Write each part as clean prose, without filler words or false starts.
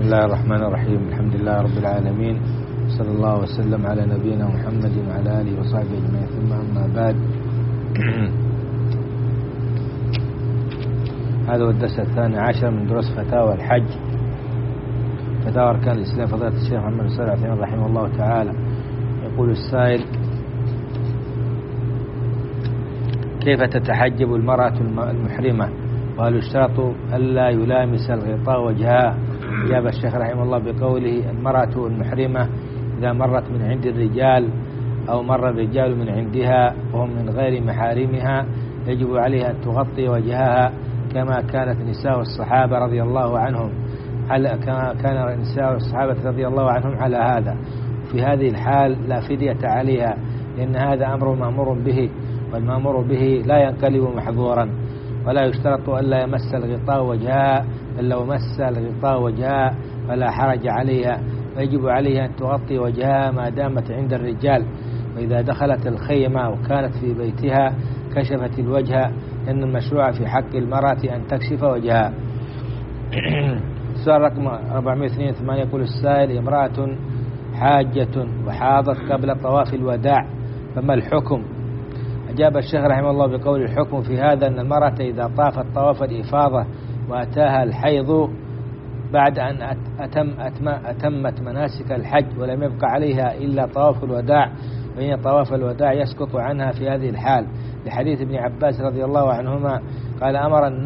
الله الرحمن الرحيم. الحمد لله رب العالمين، صلى الله وسلم على نبينا محمد وعلى آله وصحبه أجمعين، ثم أما بعد. هذا هو الدرس 12 من دروس فتاوى الحج، فتاوى أركان الإسلام، فضيلة الشيخ محمد بن صالح العثيمين رحمه الله تعالى. يقول السائل: كيف تتحجب المرأة المحرمة؟ وهل يشترط ألا يلامس الغطاء وجهها؟ أجاب الشيخ رحمه الله بقوله: المرأة المحرمة إذا مرت من عند الرجال أو مر الرجال من عندها وهم من غير محارمها يجب عليها أن تغطي وجهها كما كانت نساء الصحابة رضي الله عنهم على هذا. في هذه الحال لا فدية عليها، لأن هذا أمر مأمور به، والمأمور به لا ينقلب محظورا. ولا يشترط ألا يمس الغطاء وجهها، بل لو مس الغطاء وجهها فلا حرج عليها، ويجب عليها أن تغطي وجهها ما دامت عند الرجال. وإذا دخلت الخيمة وكانت في بيتها كشفت الوجه، لأن المشروع في حق المرأة أن تكشف وجهها. سؤال رقم 482 يقول السائل: امرأة حاجة وحاضت قبل طواف الوداع، فما الحكم؟ أجاب الشيخ رحمه الله بقول: الحكم في هذا أن المرأة إذا طافت طواف الإفاضة وأتاها الحيض بعد أن أتمت مناسك الحج ولم يبقى عليها إلا طواف الوداع، فإن طواف الوداع يسقط عنها في هذه الحال، لحديث ابن عباس رضي الله عنهما قال: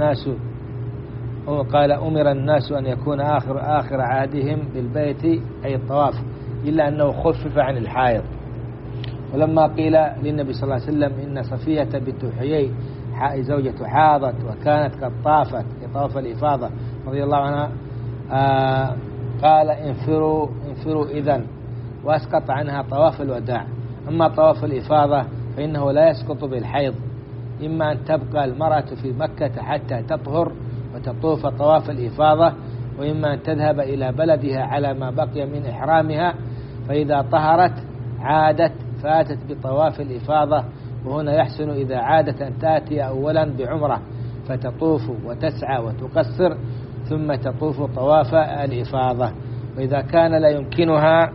أمر الناس أن يكون آخر عهدهم بالبيت أي الطواف، إلا أنه خفف عن الحائض. ولما قيل للنبي صلى الله عليه وسلم إن صفية بنت حيي زوجة حاضت وكانت قد طافت لطواف الإفاضة رضي الله عنها، قال: انفروا إذن، وأسقط عنها طواف الوداع. أما طواف الإفاضة فإنه لا يسقط بالحيض، إما أن تبقى المرأة في مكة حتى تطهر وتطوف طواف الإفاضة، وإما أن تذهب إلى بلدها على ما بقي من إحرامها، فإذا طهرت عادت فاتت بطواف الإفاضة. وهنا يحسن إذا عادت أن تأتي أولا بعمرة فتطوف وتسعى وتقصر ثم تطوف طواف الإفاضة. وإذا كان لا يمكنها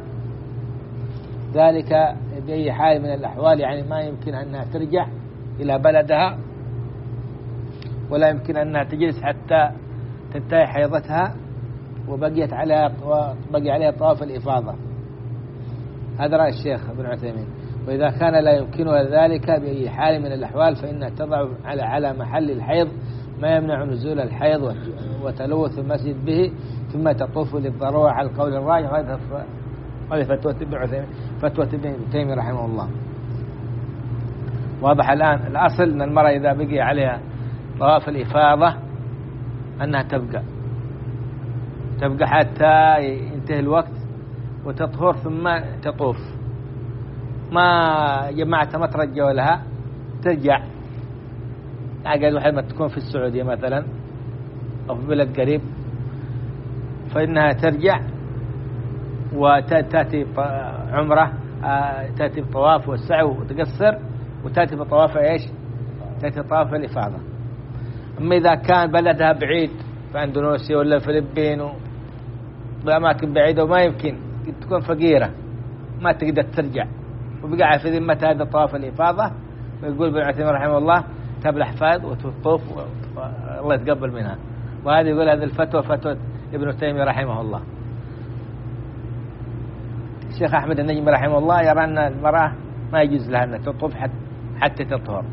ذلك بأي حال من الأحوال، يعني ما يمكن أنها ترجع إلى بلدها ولا يمكن أنها تجلس حتى تنتهي حيضتها وبقي عليها طواف الإفاضة، هذا رأي الشيخ ابن عثيمين. وإذا كان لا يمكنها ذلك بأي حال من الأحوال فإنها تضع على محل الحيض ما يمنع نزول الحيض وتلوث المسجد به، ثم تطوف للضرورة على القول الراجح. هذه فتوى ابن تيمية رحمه الله. واضح الآن. الأصل أن المرأة إذا بقي عليها طواف الإفاضة أنها تبقى حتى ينتهي الوقت وتطهر ثم تطوف. ما جماعة ما ترجعوا لها ترجع، عقد واحد ما تكون في السعودية مثلا أو في بلد قريب، فإنها ترجع وتأتي عمرة، تأتي بطواف والسعي وتقصر، وتأتي بطواف إيش؟ تأتي طواف الإفاضة. أما إذا كان بلدها بعيد في أندونيسيا ولا الفلبين بأماكن بعيدة وما يمكن، تكون فقيرة ما تقدر ترجع وبقى في ذمتها هذا طواف الإفاضة، ويقول ابن عثيمين رحمه الله: تبلح فاض وتطوف الله يتقبل منها. وهذا يقول هذه الفتوى فتوى ابن تيمية رحمه الله. الشيخ أحمد النجم رحمه الله يرى أن المرأة ما يجوز لها أن تطوف حتى تطهر.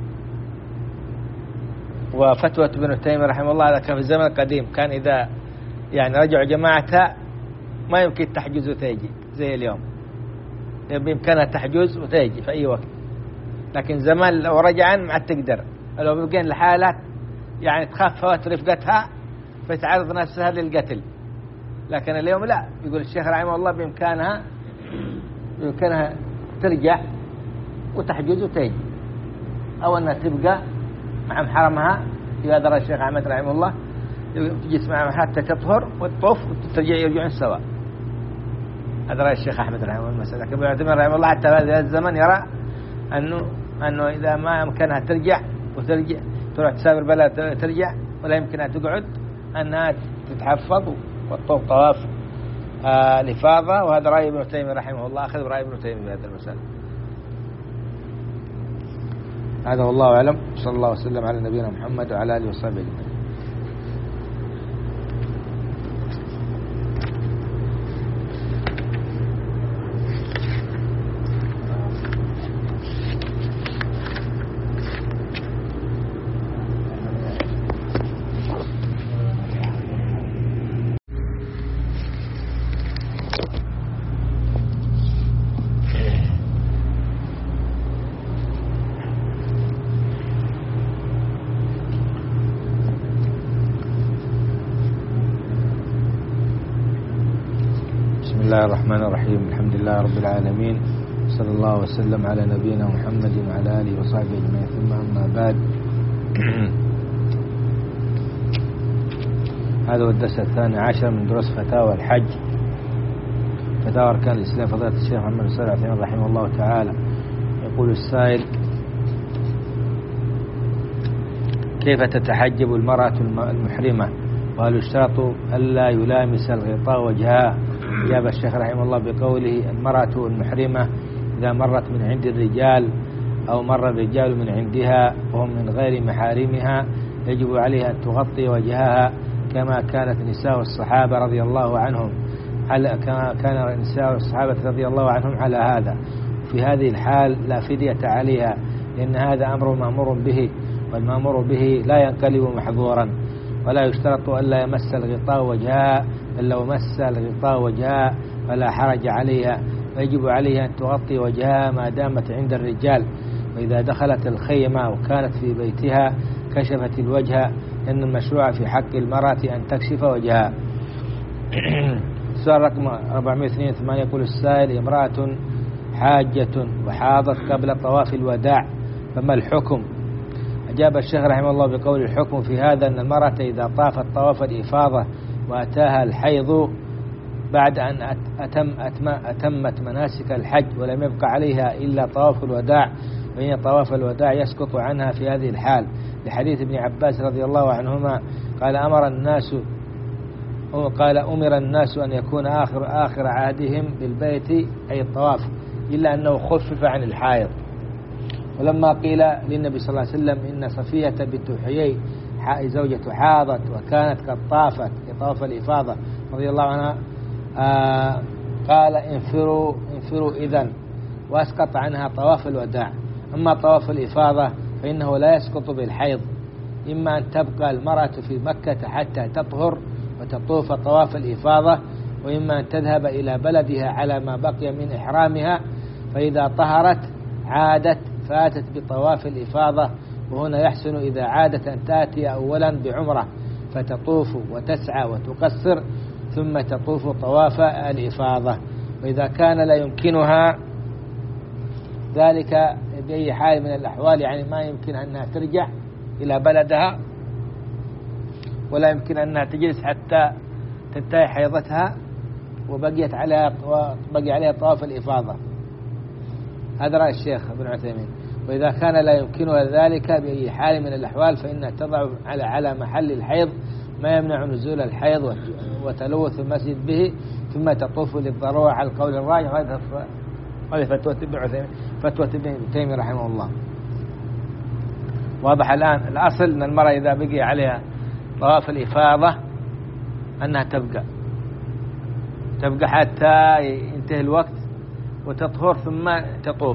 وفتوى ابن تيمية رحمه الله هذا كان في الزمن القديم، كان إذا يعني رجعوا جماعتها ما يمكن تحجز وتيجي زي اليوم، بإمكانها تحجز وتيجي في أي وقت. لكن زمان لو رجعا ما تقدر، لو بقين لحالات يعني تخاف فوات رفقتها فتعرض نفسها للقتل. لكن اليوم لا، يقول الشيخ رحمه الله بإمكانها ترجع وتحجز وتيجي، أو أنها تبقى مع محرمها. في هذا رأي الشيخ أحمد رحمه الله، تجلس معهم حتى تطهر وتطوف وترجع يرجعون سواء. هذا رأي الشيخ أحمد رحمه الله المسألة. لكن ابن عثيمين رحمه الله حتى هذا الزمن يرى أنه إذا ما أمكنها ترجع تروح تسافر بلد ترجع، ولا يمكنها تقعد، أنها تتحفظ وتطوف طواف الإفاضة، وهذا رأي ابن تيمية رحمه الله، أخذ برأي ابن تيمية في هذا المسألة. هذا والله أعلم، صلى الله وسلم على نبينا محمد وعلى آله وصحبه أجمعين. بسم الله الرحمن الرحيم، الحمد لله رب العالمين، صلى الله وسلم على نبينا محمد وعلى آله وصحبه أجمعين، ثم أما بعد. هذا هو الدرس 12 من دروس فتاوى الحج، فتاوى أركان الإسلام، فضيلة الشيخ محمد بن صالح العثيمين رحمه الله تعالى. يقول السائل: كيف تتحجب المرأة المحرمة، وهل يشترط ألا يلامس الغطاء وجهها؟ أجاب الشيخ رحمه الله بقوله: المرأة المحرمة إذا مرت من عند الرجال أو مر الرجال من عندها وهم من غير محارمها يجب عليها أن تغطي وجهها، كما كانت نساء الصحابة رضي الله عنهم رضي الله عنهم على هذا. في هذه الحال لا فدية عليها، لأن هذا أمر مأمور به، والمأمور به لا ينقلب محظورا. ولا يشترط ألا يمس الغطاء وجهها، بل لو مس الغطاء وجهها فلا حرج عليها، ويجب عليها أن تغطي وجهها ما دامت عند الرجال. وإذا دخلت الخيمة وكانت في بيتها كشفت الوجه، لأن المشروع في حق المرأة أن تكشف وجهها. سؤال رقم 482 يقول السائل: امرأة حاجة وحاضت قبل طواف الوداع، فما الحكم؟ أجاب الشيخ رحمه الله بقول: الحكم في هذا أن المرأة إذا طافت طواف الإفاضة وأتاها الحيض بعد أن أتمت مناسك الحج ولم يبقى عليها إلا طواف الوداع، فإن طواف الوداع يسقط عنها في هذه الحال، لحديث ابن عباس رضي الله عنهما قال: أمر الناس أن يكون آخر عهدهم بالبيت أي الطواف، إلا أنه خفف عن الحائض. ولما قيل للنبي صلى الله عليه وسلم إن صفية بنت حيي زوجة حاضت وكانت قد طافت في طواف الإفاضة رضي الله عنها، قال: انفروا إذن، وأسقط عنها طواف الوداع. أما طواف الإفاضة فإنه لا يسقط بالحيض، إما أن تبقى المرأة في مكة حتى تطهر وتطوف طواف الإفاضة، وإما أن تذهب إلى بلدها على ما بقي من إحرامها، فإذا طهرت عادت فاتت بطواف الإفاضة. وهنا يحسن إذا عادت أن تأتي أولا بعمرة فتطوف وتسعى وتقصر، ثم تطوف طواف الإفاضة. وإذا كان لا يمكنها ذلك بأي حال من الأحوال، يعني ما يمكن أنها ترجع إلى بلدها ولا يمكن أنها تجلس حتى تنتهي حيضتها وبقي عليها طواف الإفاضة، هذا رأي الشيخ ابن عثيمين. وإذا كان لا يمكنها ذلك بأي حال من الأحوال فإنها تضع على محل الحيض ما يمنع نزول الحيض وتلوث المسجد به، ثم تطوف للضرورة على القول الراجح. هذه فتوى ابن تيمية رحمه الله. واضح الآن. الأصل أن المرأة إذا بقي عليها طواف الإفاضة أنها تبقى حتى ينتهي الوقت وتطهر ثم تطوف.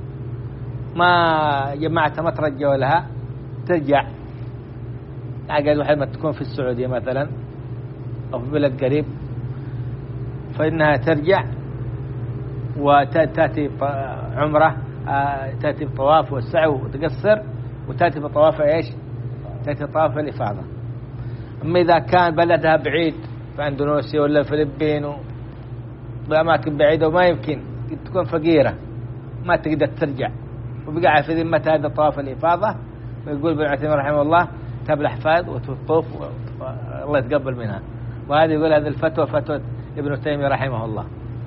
ما جماعة ما ترجعوا لها ترجع، أقل واحد ما تكون في السعودية مثلا أو في بلد قريب، فإنها ترجع وتأتي عمرة، تأتي بطواف والسعي وتقصر، وتأتي بطواف إيش؟ تأتي بطواف الإفاضة. أما إذا كان بلدها بعيد في أندونيسيا ولا الفلبين بأماكن بعيدة وما يمكن، تكون فقيرة ما تقدر ترجع وبقى في ذمة هذا طواف الإفاضة، ويقول ابن عثيمين رحمه الله تبلح فاض وتطوف الله يتقبل منها. وهذا يقول هذه الفتوى فتوى ابن تيمية رحمه الله.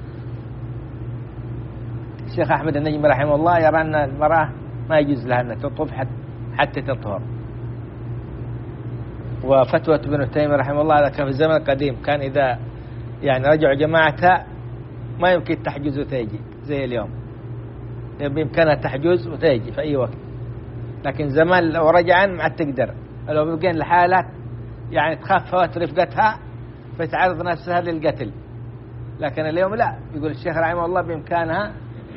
الشيخ أحمد النجم رحمه الله يرى أن المرأة ما يجوز لها أن تطوف حتى تطهر. وفتوى ابن تيمية رحمه الله هذا كان في الزمن القديم، كان إذا يعني رجعوا جماعتها ما يمكن تحجز وتيجي زي اليوم، بإمكانها تحجز وتيجي في أي وقت. لكن زمان لو رجعا ما عاد تقدر، لو بقين لحالات يعني تخاف فوات رفقتها فتعرض نفسها للقتل. لكن اليوم لا، يقول الشيخ رحمه الله بإمكانها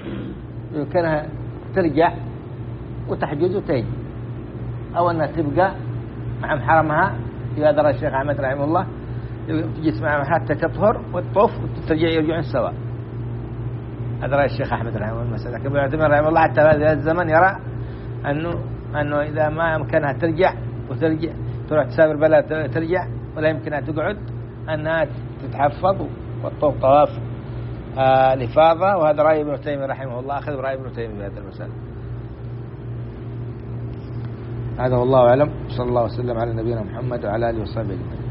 ترجع وتحجز وتيجي، أو أنها تبقى مع محرمها إذا درى الشيخ أحمد رحمه الله تجلس معهم حتى تطهر وتطوف وترجع يرجعون سوا. هذا رأي الشيخ أحمد رحمه الله المسألة. لكن ابن عثيمين رحمه الله حتى هذا الزمن يرى أنه إذا ما أمكنها ترجع تروح تسافر بلد ترجع ولا يمكنها تقعد، أنها تتحفظ وتطوف طواف الإفاضة. وهذا رأي ابن تيمية رحمه الله، أخذ رأي ابن تيمية في هذا المسألة. هذا والله أعلم. صلى الله وسلم على نبينا محمد وعلى آله وصحبه أجمعين.